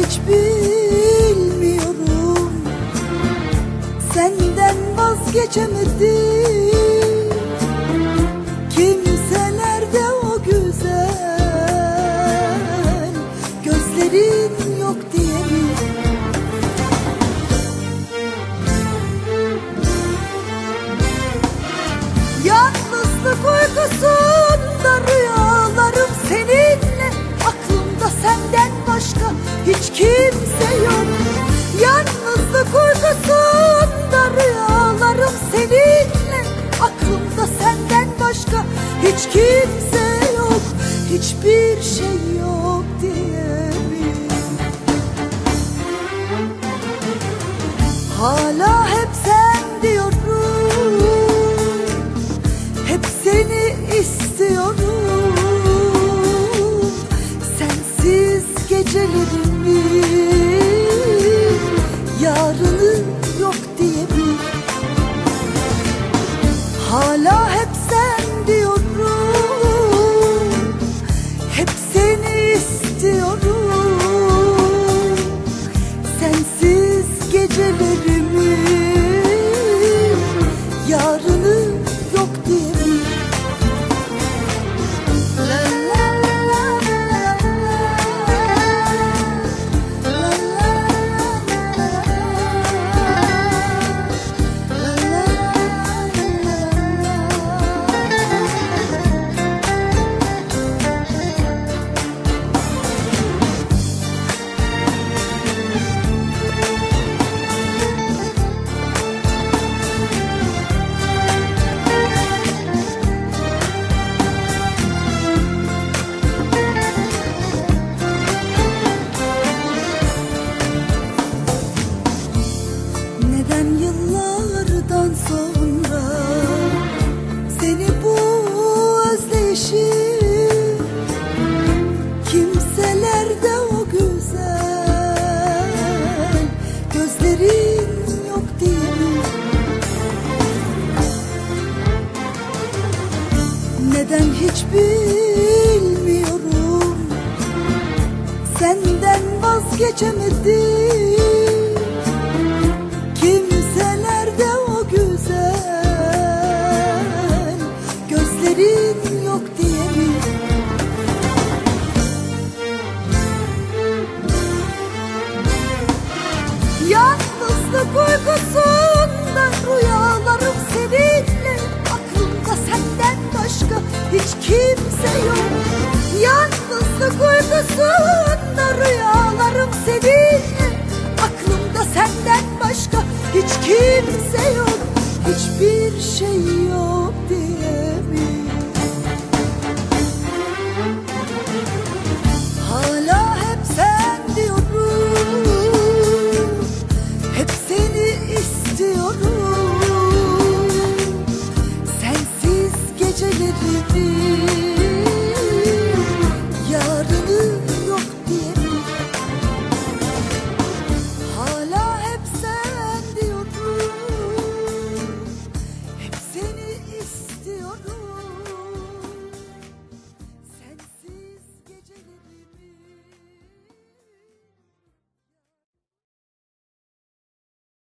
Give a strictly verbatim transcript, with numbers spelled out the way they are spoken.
hiç bilmiyorum, senden vazgeçemedim. Kimselerde o güzel gözlerin yok diye mi? Yalnızlık uykusunda rüyalarım seninle, aklımda senden başka hiç kimse yok. Yalnızlık uykusunda rüyalarım seninle, aklımda senden başka hiç kimse yok. Hiçbir şey yok diye mi? Hala hep sen diyorum, hep seni istiyorum. Sensiz gecelerimin yarını yok diye mi? Hala hep sen diyorum, hep seni istiyorum. Sensiz gecelerimin yarını yok diye mi? Neden yıllardan sonra seni bu özleyişi, kimselerde o güzel gözlerin yok diye mi? Neden hiç bilmiyorum, senden vazgeçemedim. Kimselerde o güzel gözlerin yok diye mi? Yalnızlık uykusunda rüyalarım seninle, aklımda senden başka hiç kimse yok. Yalnızlık uykusunda rüyalarım seninle, aklımda senden başka hiç kimse yok. Hiçbir şey yok diye mi? Hala hep sen diyorum, hep seni istiyorum. Sensiz gecelerimi